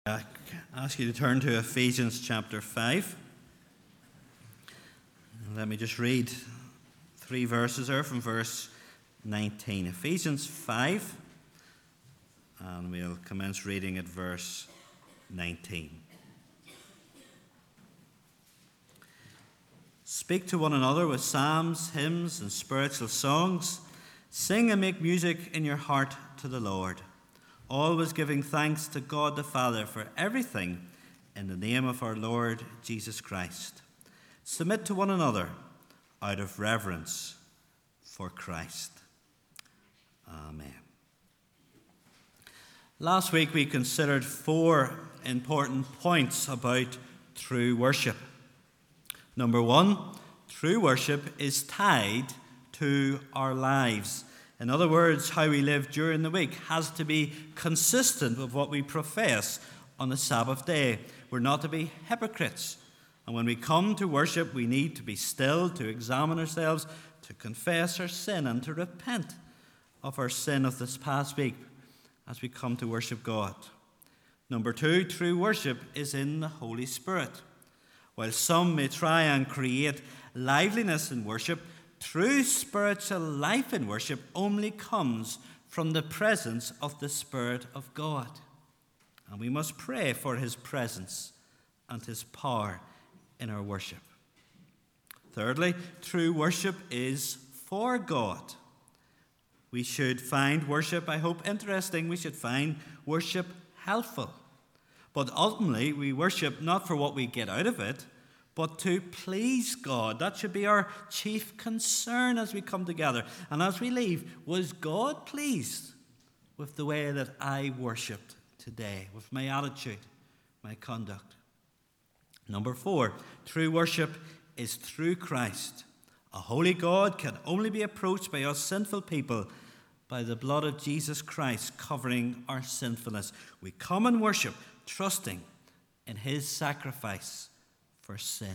I ask you to turn to Ephesians chapter 5. Let me just read 3 verses there from verse 19. Ephesians 5, and we'll commence reading at verse 19. Speak to one another with psalms, hymns, and spiritual songs. Sing and make music in your heart to the Lord, always giving thanks to God the Father for everything in the name of our Lord Jesus Christ. Submit to one another out of reverence for Christ. Amen. Last week we considered 4 important points about true worship. Number 1, true worship is tied to our lives. In other words, how we live during the week has to be consistent with what we profess on the Sabbath day. We're not to be hypocrites. And when we come to worship, we need to be still, to examine ourselves, to confess our sin, and to repent of our sin of this past week as we come to worship God. Number 2, true worship is in the Holy Spirit. While some may try and create liveliness in worship, true spiritual life in worship only comes from the presence of the Spirit of God. And we must pray for His presence and His power in our worship. Thirdly, true worship is for God. We should find worship, I hope, interesting. We should find worship helpful. But ultimately, we worship not for what we get out of it, but to please God. That should be our chief concern as we come together. And as we leave, was God pleased with the way that I worshipped today, with my attitude, my conduct? Number 4, true worship is through Christ. A holy God can only be approached by us sinful people by the blood of Jesus Christ covering our sinfulness. We come and worship, trusting in His sacrifice for sin.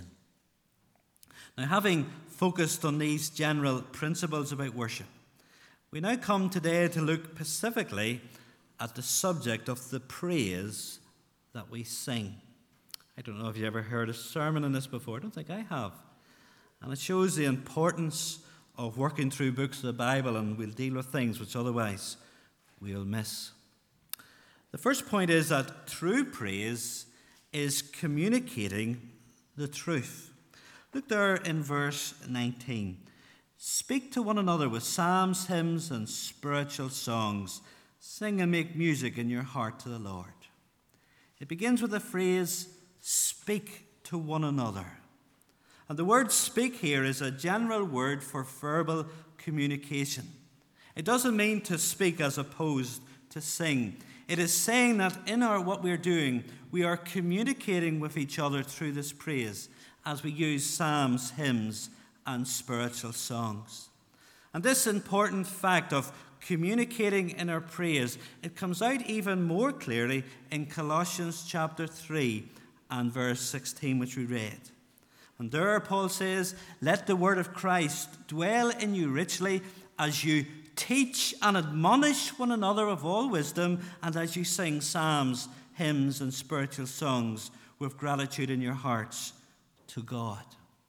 Now, having focused on these general principles about worship, we now come today to look specifically at the subject of the praise that we sing. I don't know if you've ever heard a sermon on this before. I don't think I have. And it shows the importance of working through books of the Bible, and we'll deal with things which otherwise we'll miss. The first point is that true praise is communicating the truth. Look there in verse 19. Speak to one another with psalms, hymns, and spiritual songs. Sing and make music in your heart to the Lord. It begins with the phrase, speak to one another. And the word speak here is a general word for verbal communication. It doesn't mean to speak as opposed to sing. It is saying that in what we're doing, we are communicating with each other through this praise as we use psalms, hymns, and spiritual songs. And this important fact of communicating in our praise, it comes out even more clearly in Colossians chapter 3 and verse 16, which we read. And there Paul says, let the word of Christ dwell in you richly as you teach and admonish one another of all wisdom, and as you sing psalms, hymns, and spiritual songs with gratitude in your hearts to God.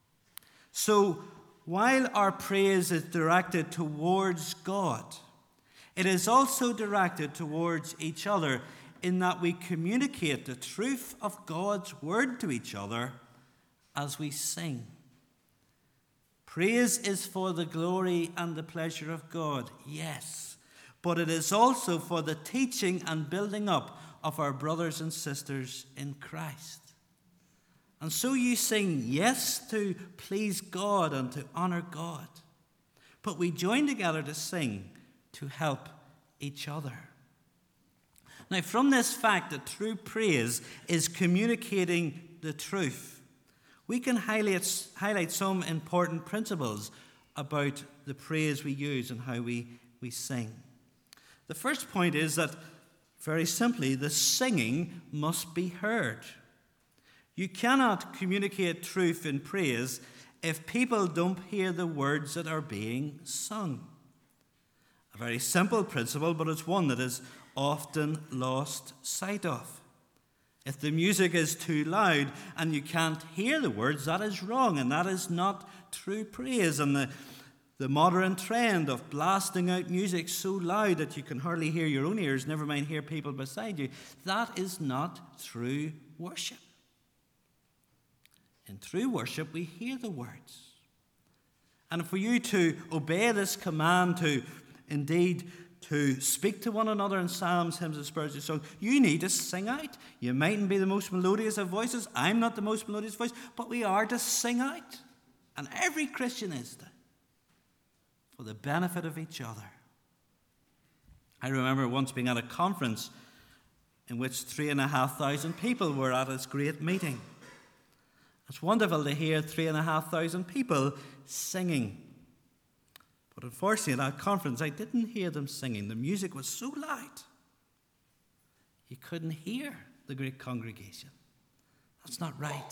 So, while our praise is directed towards God, it is also directed towards each other in that we communicate the truth of God's word to each other as we sing. Praise is for the glory and the pleasure of God, yes, but it is also for the teaching and building up of our brothers and sisters in Christ. And so you sing, yes, to please God and to honor God, but we join together to sing to help each other. Now, from this fact that true praise is communicating the truth, we can highlight some important principles about the praise we use and how we sing. The first point is that, very simply, the singing must be heard. You cannot communicate truth in praise if people don't hear the words that are being sung. A very simple principle, but it's one that is often lost sight of. If the music is too loud and you can't hear the words, that is wrong, and that is not true praise. And the modern trend of blasting out music so loud that you can hardly hear your own ears, never mind hear people beside you, that is not true worship. In true worship, we hear the words. And for you to obey this command to indeed to speak to one another in psalms, hymns, and spiritual songs, you need to sing out. You mightn't be the most melodious of voices. I'm not the most melodious voice, but we are to sing out. And every Christian is to, for the benefit of each other. I remember once being at a conference in which 3,500 people were at this great meeting. It's wonderful to hear 3,500 people singing. But unfortunately, at that conference, I didn't hear them singing. The music was so loud, you couldn't hear the great congregation. That's not right.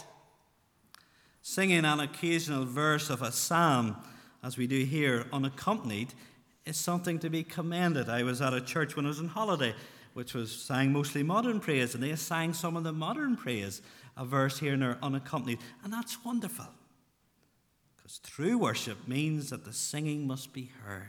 Singing an occasional verse of a psalm, as we do here, unaccompanied, is something to be commended. I was at a church when I was on holiday, which was sang mostly modern praise, and they sang some of the modern praise, a verse here and there unaccompanied, and that's wonderful. Because true worship means that the singing must be heard.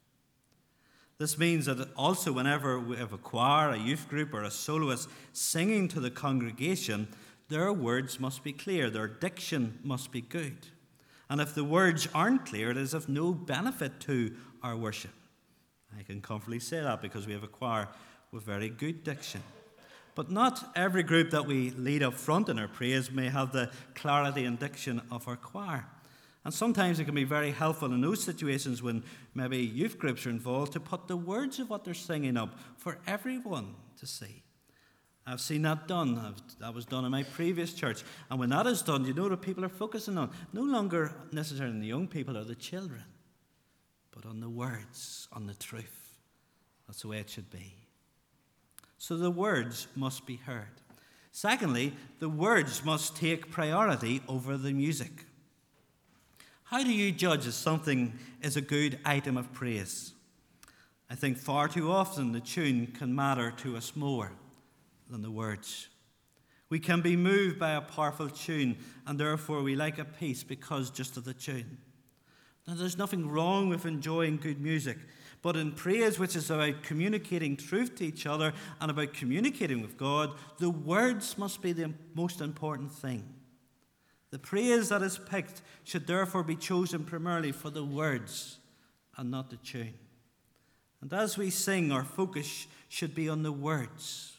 This means that also whenever we have a choir, a youth group, or a soloist singing to the congregation, their words must be clear, their diction must be good. And if the words aren't clear, it is of no benefit to our worship. I can comfortably say that because we have a choir with very good diction. But not every group that we lead up front in our praise may have the clarity and diction of our choir. And sometimes it can be very helpful in those situations when maybe youth groups are involved to put the words of what they're singing up for everyone to see. I've seen that done. That was done in my previous church. And when that is done, you know what people are focusing on? No longer necessarily the young people or the children, but on the words, on the truth. That's the way it should be. So the words must be heard. Secondly, the words must take priority over the music. How do you judge if something is a good item of praise? I think far too often the tune can matter to us more than the words. We can be moved by a powerful tune, and therefore we like a piece because just of the tune. Now, there's nothing wrong with enjoying good music, but in praise, which is about communicating truth to each other and about communicating with God, the words must be the most important thing. The praise that is picked should therefore be chosen primarily for the words and not the tune. And as we sing, our focus should be on the words.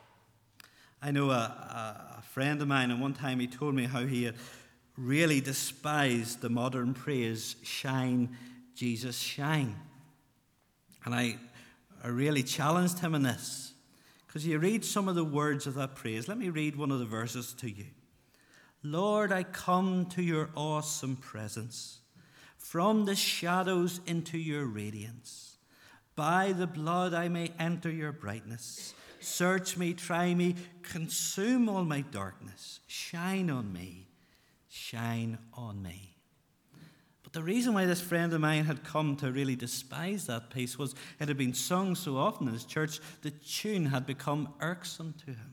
I know a friend of mine, and one time he told me how he had really despised the modern praise, "Shine, Jesus, shine." And I really challenged him in this, because you read some of the words of that praise. Let me read one of the verses to you. Lord, I come to your awesome presence, from the shadows into your radiance. By the blood I may enter your brightness. Search me, try me, consume all my darkness. Shine on me, shine on me. But the reason why this friend of mine had come to really despise that piece was it had been sung so often in his church, the tune had become irksome to him.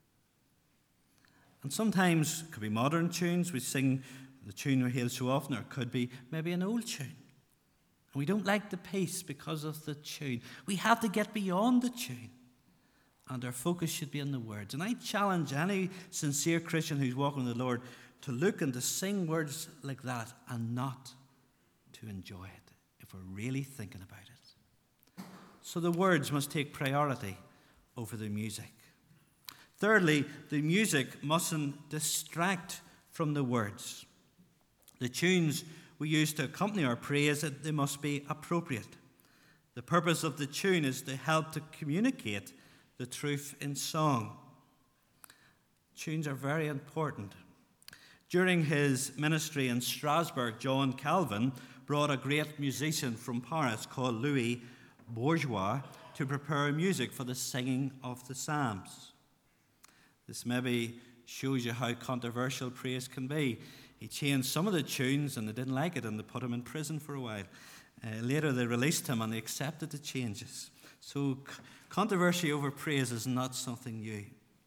And sometimes it could be modern tunes. We sing the tune we hear so often, or it could be maybe an old tune. And we don't like the piece because of the tune. We have to get beyond the tune. And our focus should be on the words. And I challenge any sincere Christian who's walking with the Lord to look and to sing words like that and not to enjoy it, if we're really thinking about it. So the words must take priority over the music. Thirdly, the music mustn't distract from the words. The tunes we use to accompany our praise, they must be appropriate. The purpose of the tune is to help to communicate the truth in song. Tunes are very important. During his ministry in Strasbourg, John Calvin brought a great musician from Paris called Louis Bourgeois to prepare music for the singing of the Psalms. This maybe shows you how controversial praise can be. He changed some of the tunes and they didn't like it and they put him in prison for a while. Later they released him and they accepted the changes. So controversy over praise is not something new.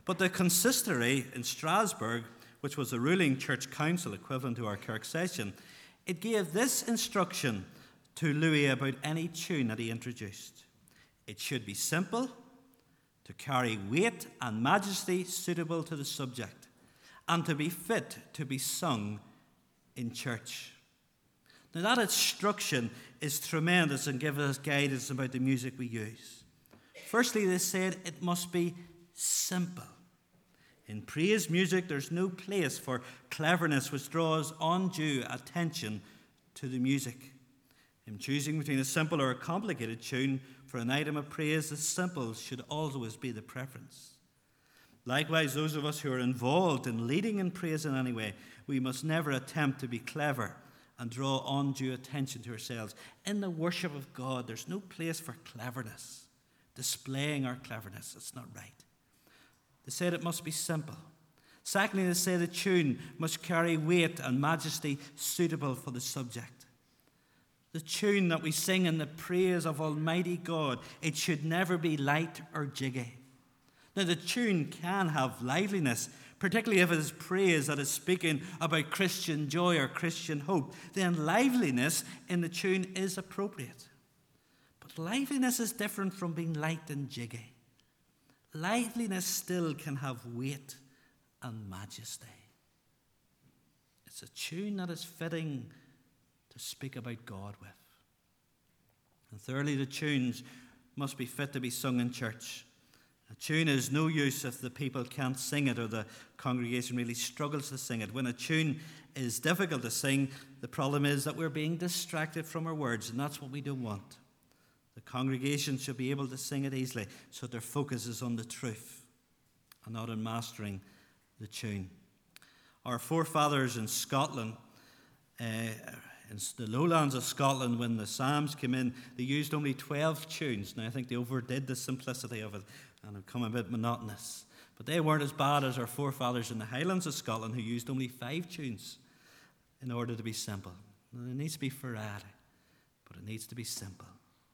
But the consistory in Strasbourg, which was a ruling church council equivalent to our Kirk session, it gave this instruction to Louis about any tune that he introduced. It should be simple, to carry weight and majesty suitable to the subject, and to be fit to be sung in church. Now that instruction is tremendous and gives us guidance about the music we use. Firstly, they said it must be simple. In praise music, there's no place for cleverness which draws undue attention to the music. In choosing between a simple or a complicated tune for an item of praise, the simple should always be the preference. Likewise, those of us who are involved in leading in praise in any way, we must never attempt to be clever and draw undue attention to ourselves. In the worship of God, there's no place for cleverness, displaying our cleverness. It's not right. They said it must be simple. Secondly, they say the tune must carry weight and majesty suitable for the subject. The tune that we sing in the praise of Almighty God, it should never be light or jiggy. Now, the tune can have liveliness, particularly if it is praise that is speaking about Christian joy or Christian hope. Then liveliness in the tune is appropriate. But liveliness is different from being light and jiggy. Liveliness still can have weight and majesty. It's a tune that is fitting to speak about God with. And thirdly, the tunes must be fit to be sung in church. A tune is no use if the people can't sing it or the congregation really struggles to sing it. When a tune is difficult to sing, the problem is that we're being distracted from our words, and that's what we don't want. The congregation should be able to sing it easily so their focus is on the truth and not on mastering the tune. Our forefathers in Scotland, in the lowlands of Scotland, when the Psalms came in, they used only 12 tunes. Now, I think they overdid the simplicity of it and have become a bit monotonous. But they weren't as bad as our forefathers in the Highlands of Scotland, who used only 5 tunes in order to be simple. Now, there needs to be variety, but it needs to be simple.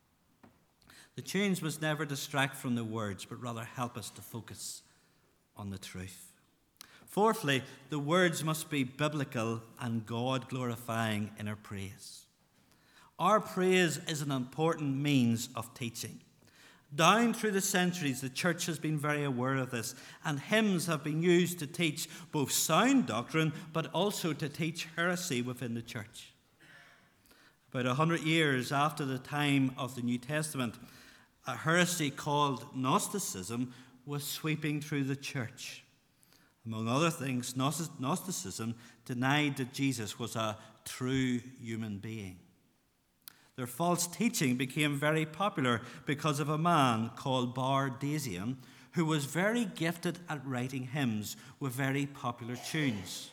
The tunes must never distract from the words, but rather help us to focus on the truth. Fourthly, the words must be biblical and God-glorifying in our praise. Our praise is an important means of teaching. Down through the centuries, the church has been very aware of this, and hymns have been used to teach both sound doctrine, but also to teach heresy within the church. About 100 years after the time of the New Testament, a heresy called Gnosticism was sweeping through the church. Among other things, Gnosticism denied that Jesus was a true human being. Their false teaching became very popular because of a man called Bardasian, who was very gifted at writing hymns with very popular tunes.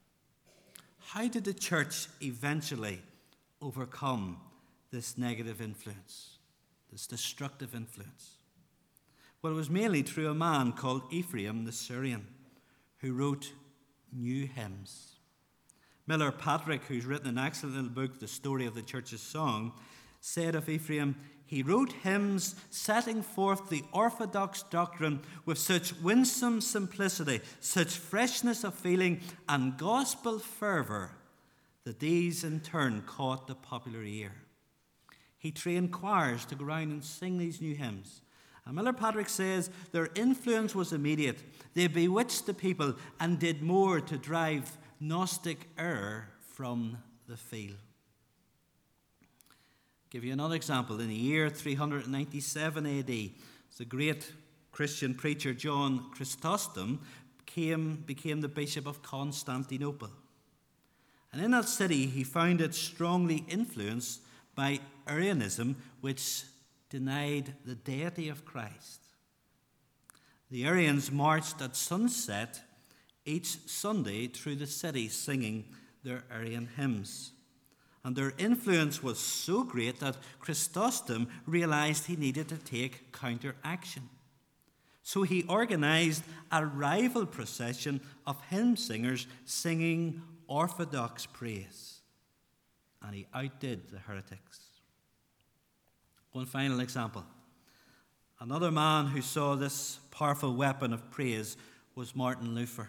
How did the church eventually overcome this negative influence, this destructive influence? Well, it was mainly through a man called Ephraim the Syrian, who wrote new hymns. Miller Patrick, who's written an excellent little book, The Story of the Church's Song, said of Ephraim, he wrote hymns setting forth the orthodox doctrine with such winsome simplicity, such freshness of feeling and gospel fervour that these in turn caught the popular ear. He trained choirs to go around and sing these new hymns. And Miller Patrick says their influence was immediate. They bewitched the people and did more to drive Gnostic error from the field. Give you another example. In the year 397 AD, the great Christian preacher John Chrysostom became the Bishop of Constantinople. And in that city, he found it strongly influenced by Arianism, which denied the deity of Christ. The Arians marched at sunset each Sunday through the city singing their Arian hymns. And their influence was so great that Chrysostom realized he needed to take counteraction. So he organized a rival procession of hymn singers singing orthodox praise. And he outdid the heretics. One final example. Another man who saw this powerful weapon of praise was Martin Luther.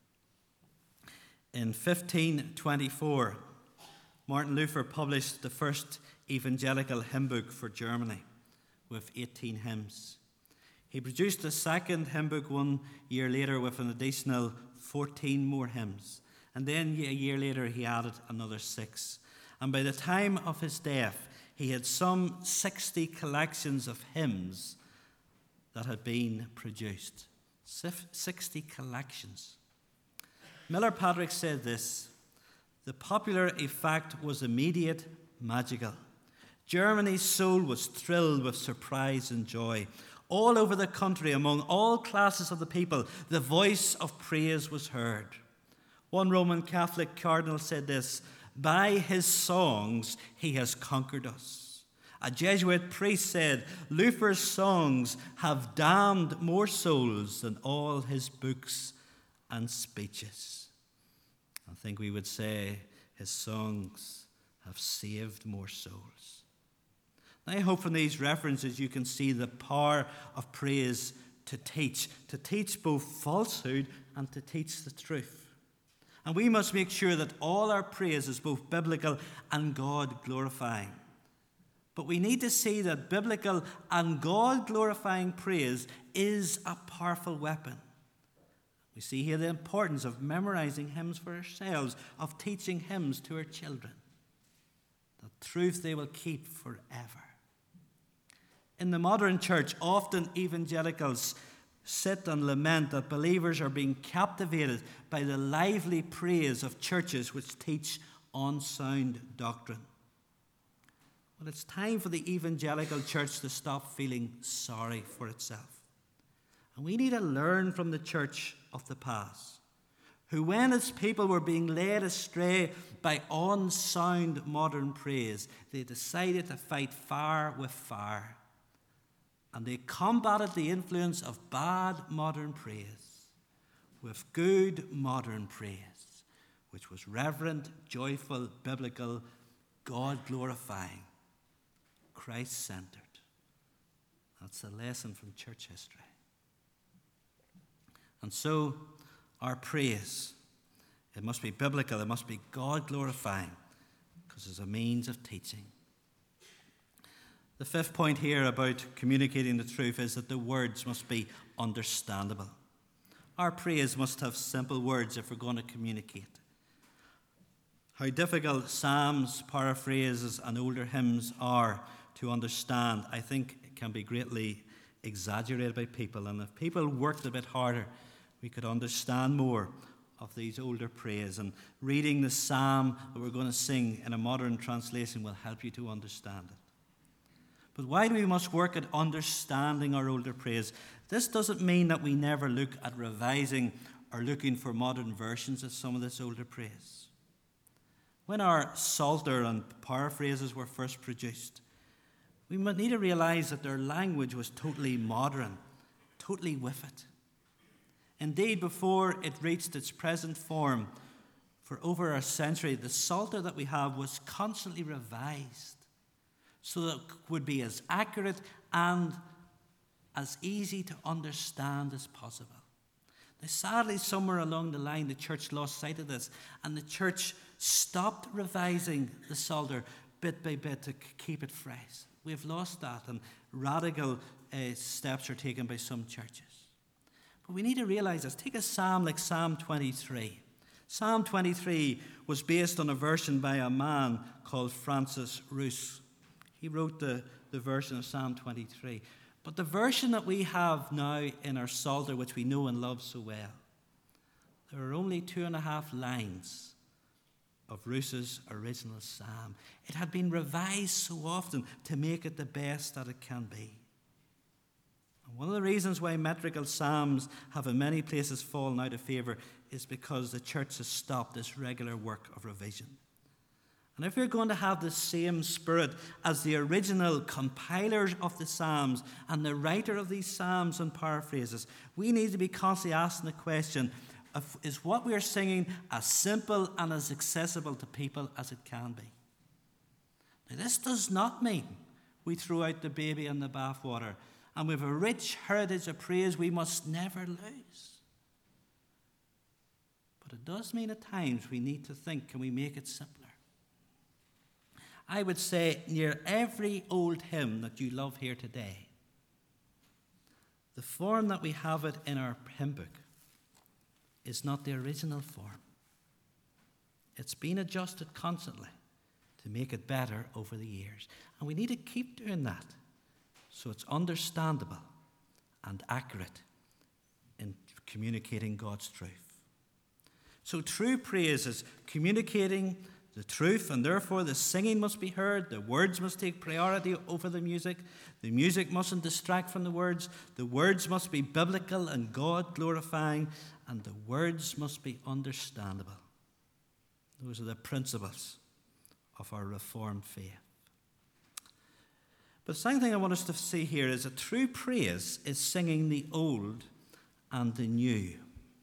In 1524, Martin Luther published the first evangelical hymn book for Germany with 18 hymns. He produced a second hymn book 1 year later with an additional 14 more hymns. And then a year later he added another 6. And by the time of his death, he had some 60 collections of hymns that had been produced. 60 collections. Miller Patrick said this: "The popular effect was immediate, magical. Germany's soul was thrilled with surprise and joy. All over the country, among all classes of the people, the voice of praise was heard." One Roman Catholic cardinal said this: "By his songs he has conquered us." A Jesuit priest said, "Luther's songs have damned more souls than all his books and speeches." I think we would say his songs have saved more souls. Now, I hope from these references you can see the power of praise to teach both falsehood and to teach the truth. And we must make sure that all our praise is both biblical and God-glorifying. But we need to see that biblical and God-glorifying praise is a powerful weapon. We see here the importance of memorizing hymns for ourselves, of teaching hymns to our children. The truth they will keep forever. In the modern church, often evangelicals sit and lament that believers are being captivated by the lively praise of churches which teach unsound doctrine. Well, it's time for the evangelical church to stop feeling sorry for itself. And we need to learn from the church of the past, who, when its people were being led astray by unsound modern praise, they decided to fight fire with fire. And they combated the influence of bad modern praise with good modern praise, which was reverent, joyful, biblical, God-glorifying, Christ-centered. That's a lesson from church history. And so, our praise, it must be biblical, it must be God-glorifying, because it's a means of teaching. The fifth point here about communicating the truth is that the words must be understandable. Our praise must have simple words if we're going to communicate. How difficult psalms, paraphrases, and older hymns are to understand, I think, can be greatly exaggerated by people. And if people worked a bit harder, we could understand more of these older praise. And reading the psalm that we're going to sing in a modern translation will help you to understand it. But while we must work at understanding our older praise, this doesn't mean that we never look at revising or looking for modern versions of some of this older praise. When our Psalter and paraphrases were first produced, we need to realize that their language was totally modern, totally with it. Indeed, before it reached its present form, for over a century, the Psalter that we have was constantly revised so that it would be as accurate and as easy to understand as possible. Now, sadly, somewhere along the line, the church lost sight of this, and the church stopped revising the Psalter bit by bit to keep it fresh. We've lost that, and radical steps are taken by some churches. But we need to realize this. Take a psalm like Psalm 23. Psalm 23 was based on a version by a man called Francis Rous. He wrote the version of Psalm 23. But the version that we have now in our Psalter, which we know and love so well, there are only 2.5 lines of Rous's original psalm. It had been revised so often to make it the best that it can be. And one of the reasons why metrical psalms have in many places fallen out of favour is because the church has stopped this regular work of revision. And if we're going to have the same spirit as the original compilers of the Psalms and the writer of these Psalms and paraphrases, we need to be constantly asking the question, is what we are singing as simple and as accessible to people as it can be? Now, this does not mean we throw out the baby in the bathwater and we have a rich heritage of praise we must never lose. But it does mean at times we need to think, can we make it simpler? I would say near every old hymn that you love here today, the form that we have it in our hymn book is not the original form. It's been adjusted constantly to make it better over the years. And we need to keep doing that so it's understandable and accurate in communicating God's truth. So true praise is communicating the truth, and therefore the singing must be heard, the words must take priority over the music mustn't distract from the words must be biblical and God-glorifying, and the words must be understandable. Those are the principles of our Reformed faith. But the second thing I want us to see here is that true praise is singing the old and the new.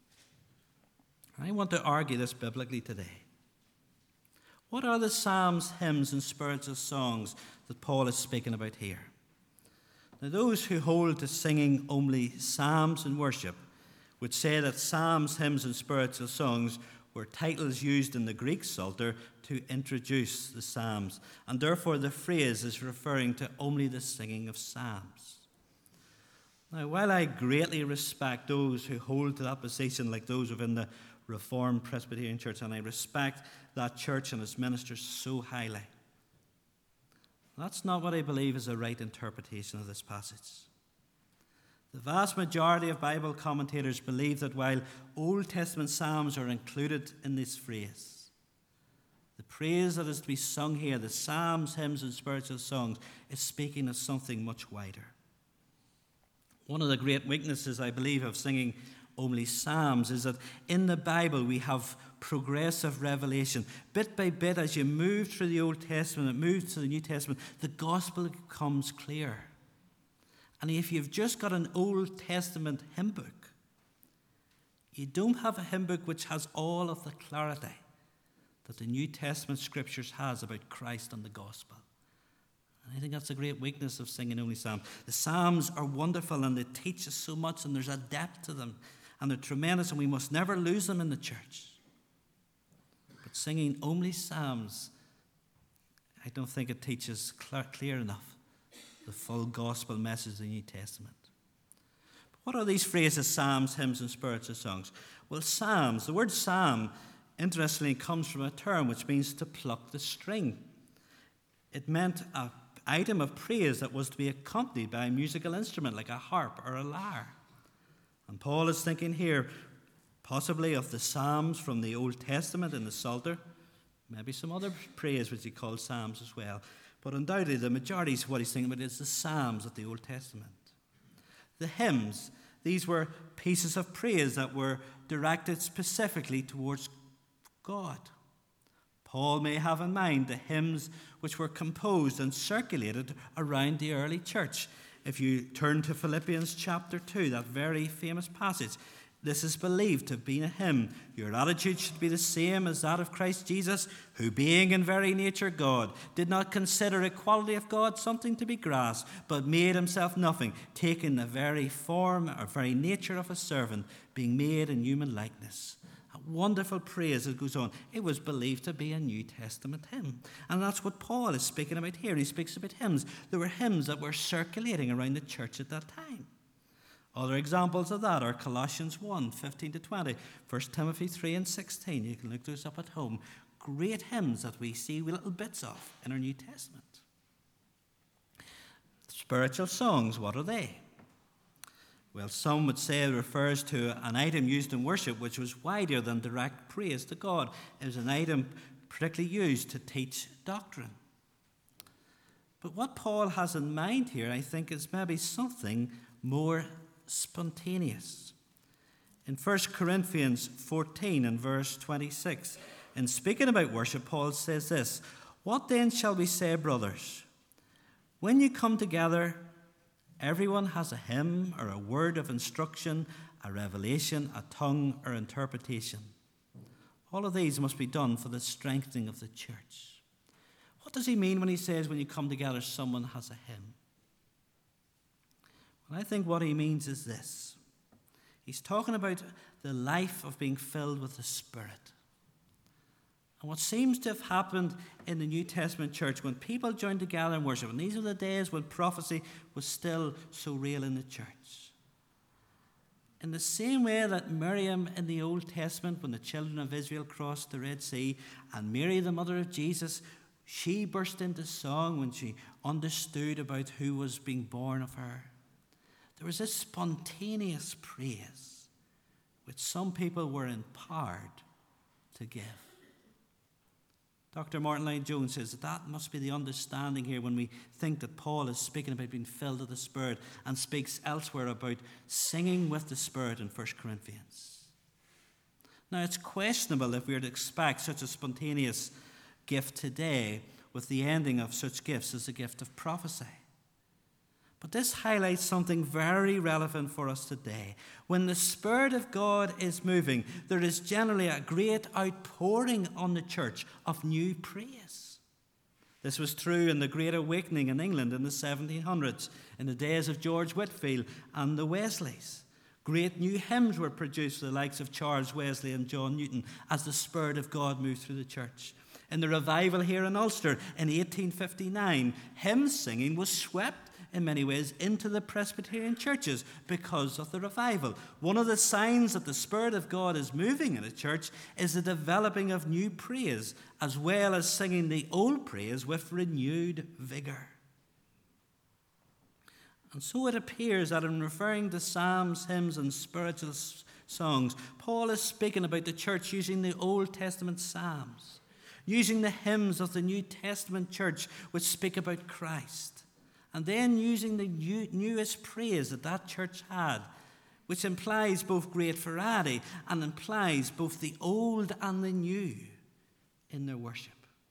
I want to argue this biblically today. What are the psalms, hymns, and spiritual songs that Paul is speaking about here? Now, those who hold to singing only psalms and worship would say that psalms, hymns, and spiritual songs were titles used in the Greek Psalter to introduce the psalms, and therefore the phrase is referring to only the singing of psalms. Now, while I greatly respect those who hold to that position, like those within the Reformed Presbyterian Church, and I respect that church and its ministers so highly, that's not what I believe is a right interpretation of this passage. The vast majority of Bible commentators believe that while Old Testament psalms are included in this phrase, the praise that is to be sung here, the psalms, hymns, and spiritual songs, is speaking of something much wider. One of the great weaknesses, I believe, of singing only psalms is that in the Bible we have progressive revelation. Bit by bit, as you move through the Old Testament and move to the New Testament, the gospel becomes clear. And if you've just got an Old Testament hymn book, you don't have a hymn book which has all of the clarity that the New Testament scriptures has about Christ and the gospel. And I think that's a great weakness of singing only psalms. The psalms are wonderful and they teach us so much, and there's a depth to them, and they're tremendous, and we must never lose them in the church. But singing only psalms, I don't think it teaches clear enough the full gospel message of the New Testament. But what are these phrases, psalms, hymns, and spiritual songs? Well, psalms, the word psalm, interestingly, comes from a term which means to pluck the string. It meant an item of praise that was to be accompanied by a musical instrument like a harp or a lyre. And Paul is thinking here possibly of the psalms from the Old Testament in the Psalter, maybe some other praise which he called psalms as well. But undoubtedly the majority of what he's thinking about is the psalms of the Old Testament. The hymns, these were pieces of praise that were directed specifically towards God. Paul may have in mind the hymns which were composed and circulated around the early church. If you turn to Philippians chapter 2, that very famous passage, this is believed to have been a hymn. Your attitude should be the same as that of Christ Jesus, who being in very nature God, did not consider equality of God something to be grasped, but made himself nothing, taking the very form or very nature of a servant, being made in human likeness. A wonderful praise that goes on. It was believed to be a New Testament hymn. And that's what Paul is speaking about here. He speaks about hymns. There were hymns that were circulating around the church at that time. Other examples of that are Colossians 1, 15 to 20, 1 Timothy 3 and 16. You can look those up at home. Great hymns that we see little bits of in our New Testament. Spiritual songs, what are they? Well, some would say it refers to an item used in worship which was wider than direct praise to God. It was an item particularly used to teach doctrine. But what Paul has in mind here, I think, is maybe something more spontaneous. In 1 Corinthians 14 and verse 26, in speaking about worship, Paul says this, "What then shall we say, brothers? When you come together, everyone has a hymn or a word of instruction, a revelation, a tongue, or interpretation. All of these must be done for the strengthening of the church." What does he mean when he says when you come together, someone has a hymn? And I think what he means is this. He's talking about the life of being filled with the Spirit. And what seems to have happened in the New Testament church when people joined together in worship, and these are the days when prophecy was still so real in the church. In the same way that Miriam in the Old Testament, when the children of Israel crossed the Red Sea, and Mary, the mother of Jesus, she burst into song when she understood about who was being born of her. There was this spontaneous praise which some people were empowered to give. Dr. Martin Lloyd-Jones says that must be the understanding here when we think that Paul is speaking about being filled with the Spirit and speaks elsewhere about singing with the Spirit in 1 Corinthians. Now, it's questionable if we are to expect such a spontaneous gift today with the ending of such gifts as the gift of prophecy. But this highlights something very relevant for us today. When the Spirit of God is moving, there is generally a great outpouring on the church of new praise. This was true in the Great Awakening in England in the 1700s, in the days of George Whitefield and the Wesleys. Great new hymns were produced for the likes of Charles Wesley and John Newton as the Spirit of God moved through the church. In the revival here in Ulster in 1859, hymn singing was swept in many ways into the Presbyterian churches because of the revival. One of the signs that the Spirit of God is moving in a church is the developing of new praise, as well as singing the old praise with renewed vigor. And so it appears that in referring to psalms, hymns, and spiritual songs, Paul is speaking about the church using the Old Testament psalms, using the hymns of the New Testament church which speak about Christ, and then using the newest praise that church had, which implies both great variety and implies both the old and the new in their worship.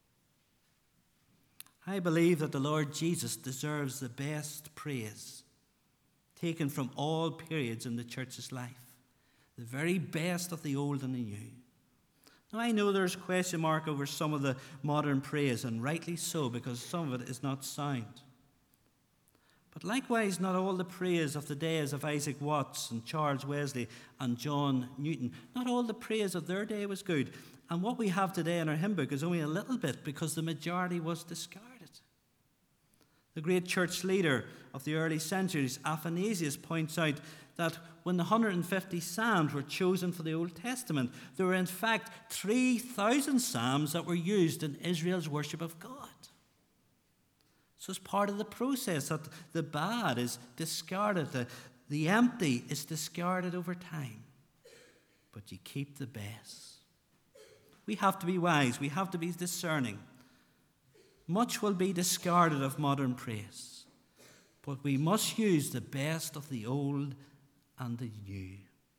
I believe that the Lord Jesus deserves the best praise taken from all periods in the church's life, the very best of the old and the new. Now, I know there's question mark over some of the modern praise, and rightly so, because some of it is not sound. But likewise, not all the praise of the days of Isaac Watts and Charles Wesley and John Newton, not all the praise of their day was good. And what we have today in our hymn book is only a little bit, because the majority was discarded. The great church leader of the early centuries, Athanasius, points out that when the 150 psalms were chosen for the Old Testament, there were in fact 3,000 psalms that were used in Israel's worship of God. So it's part of the process that the bad is discarded, the empty is discarded over time. But you keep the best. We have to be wise, we have to be discerning. Much will be discarded of modern praise, but we must use the best of the old and the new.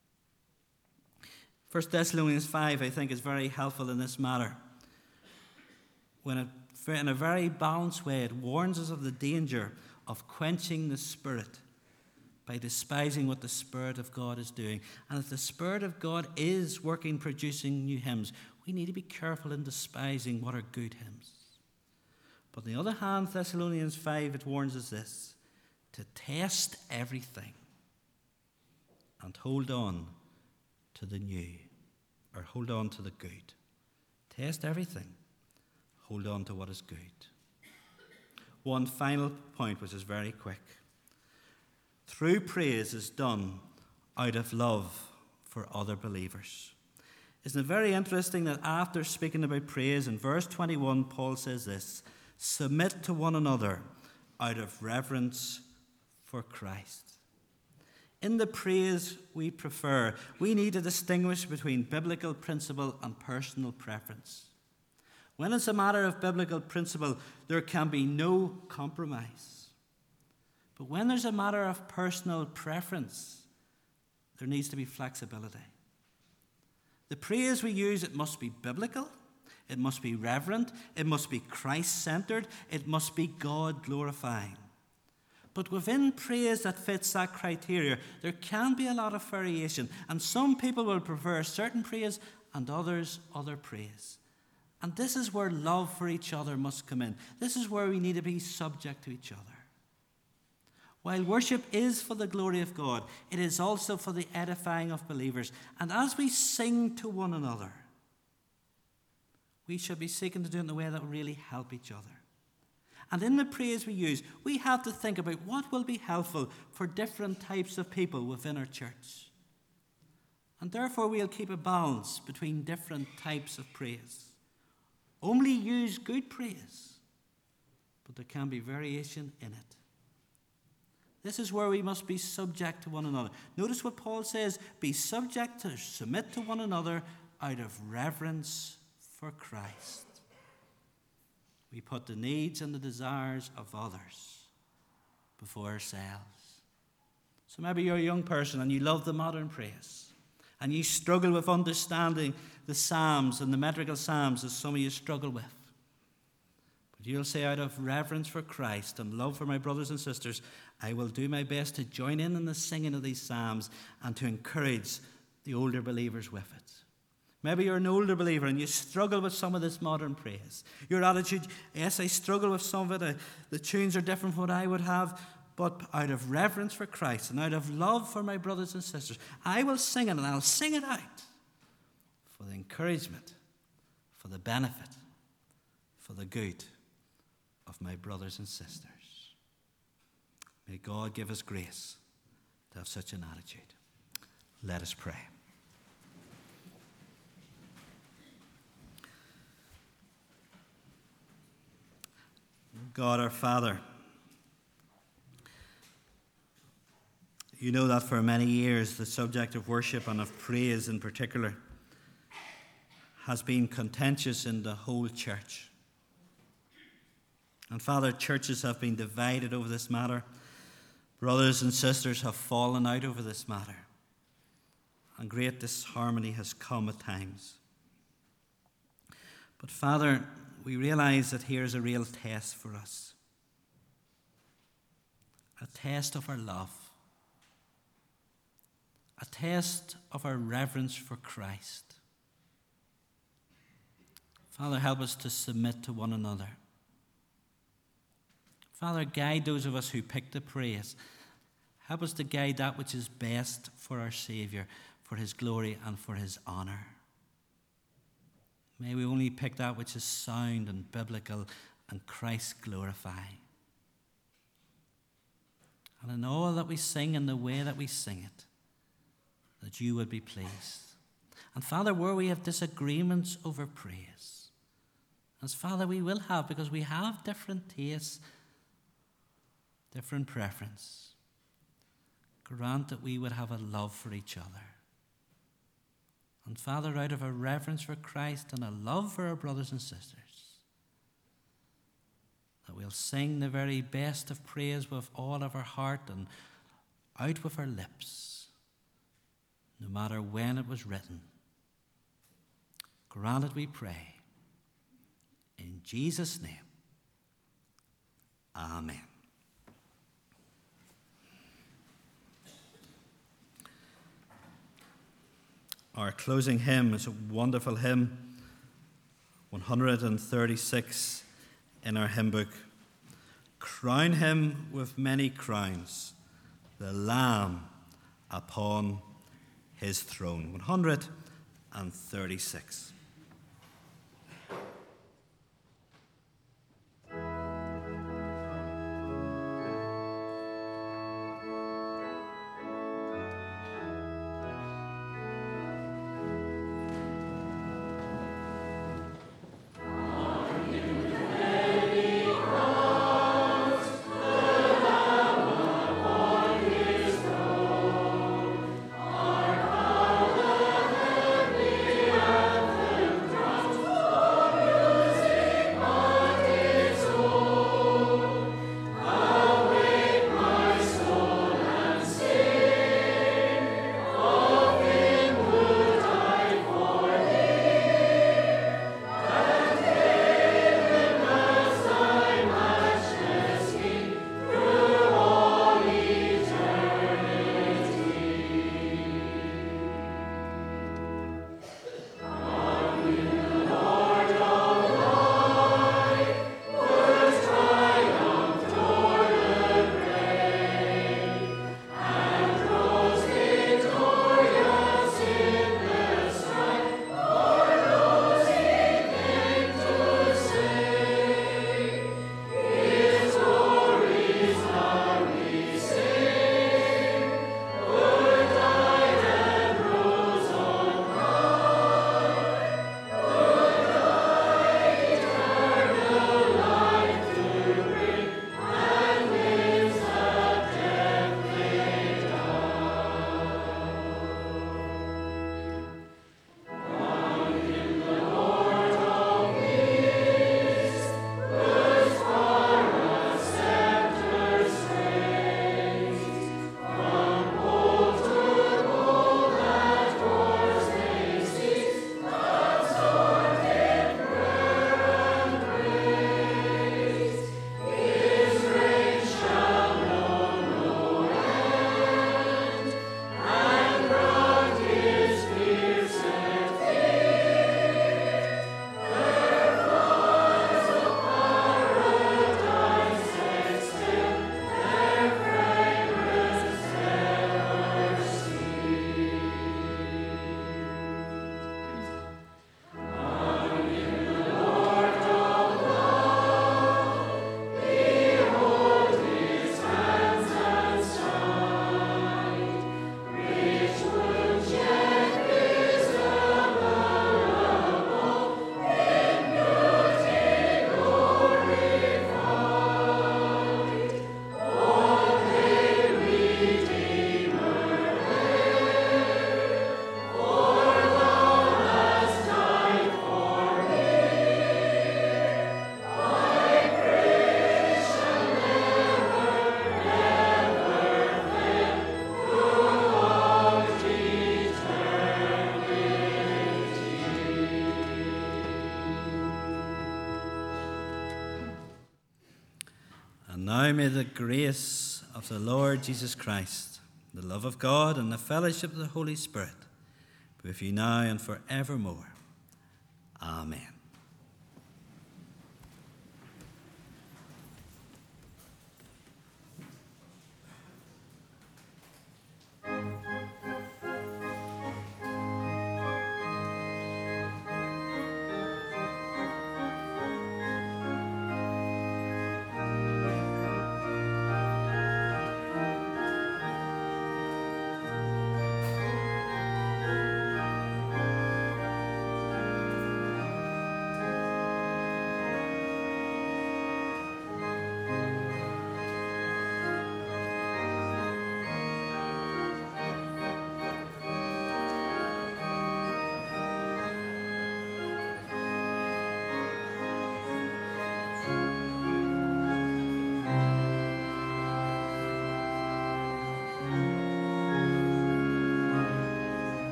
1 Thessalonians 5, I think, is very helpful in this matter. In a very balanced way, it warns us of the danger of quenching the Spirit by despising what the Spirit of God is doing. And if the Spirit of God is working, producing new hymns, we need to be careful in despising what are good hymns. But on the other hand, Thessalonians 5, it warns us this: to test everything and hold on to the new, or hold on to the good. Test everything. Hold on to what is good. One final point, which is very quick. True praise is done out of love for other believers. Isn't it very interesting that after speaking about praise, in verse 21, Paul says this: submit to one another out of reverence for Christ. In the praise we prefer, we need to distinguish between biblical principle and personal preference. When it's a matter of biblical principle, there can be no compromise. But when there's a matter of personal preference, there needs to be flexibility. The praise we use, it must be biblical, it must be reverent, it must be Christ-centered, it must be God-glorifying. But within praise that fits that criteria, there can be a lot of variation, and some people will prefer certain praise and others other praise. And this is where love for each other must come in. This is where we need to be subject to each other. While worship is for the glory of God, it is also for the edifying of believers. And as we sing to one another, we should be seeking to do it in a way that will really help each other. And in the praise we use, we have to think about what will be helpful for different types of people within our church. And therefore we'll keep a balance between different types of praise. Only use good praise, but there can be variation in it. This is where we must be subject to one another. Notice what Paul says, be subject to submit to one another out of reverence for Christ. We put the needs and the desires of others before ourselves. So maybe you're a young person and you love the modern praise, and you struggle with understanding the Psalms and the metrical Psalms, as some of you struggle with. But you'll say, out of reverence for Christ and love for my brothers and sisters, I will do my best to join in the singing of these Psalms and to encourage the older believers with it. Maybe you're an older believer and you struggle with some of this modern praise. Your attitude, yes, I struggle with some of it. The tunes are different from what I would have. But out of reverence for Christ and out of love for my brothers and sisters, I will sing it, and I'll sing it out for the encouragement, for the benefit, for the good of my brothers and sisters. May God give us grace to have such an attitude. Let us pray. God our Father, you know that for many years the subject of worship and of praise in particular has been contentious in the whole church. And Father, churches have been divided over this matter. Brothers and sisters have fallen out over this matter. And great disharmony has come at times. But Father, we realize that here is a real test for us. A test of our love. A test of our reverence for Christ. Father, help us to submit to one another. Father, guide those of us who pick the praise. Help us to guide that which is best for our Saviour, for his glory and for his honour. May we only pick that which is sound and biblical and Christ glorifying. And in all that we sing and the way that we sing it, that you would be pleased. And Father, where we have disagreements over praise, as Father we will have, because we have different tastes, different preference, grant that we would have a love for each other. And Father, out of a reverence for Christ and a love for our brothers and sisters, that we'll sing the very best of praise with all of our heart and out with our lips, no matter when it was written. Grant it, we pray. In Jesus' name, amen. Our closing hymn is a wonderful hymn, 136 in our hymn book. Crown him with many crowns, the Lamb upon his throne. 136. now may the grace of the Lord Jesus Christ, the love of God, and the fellowship of the Holy Spirit be with you now and forevermore. Amen.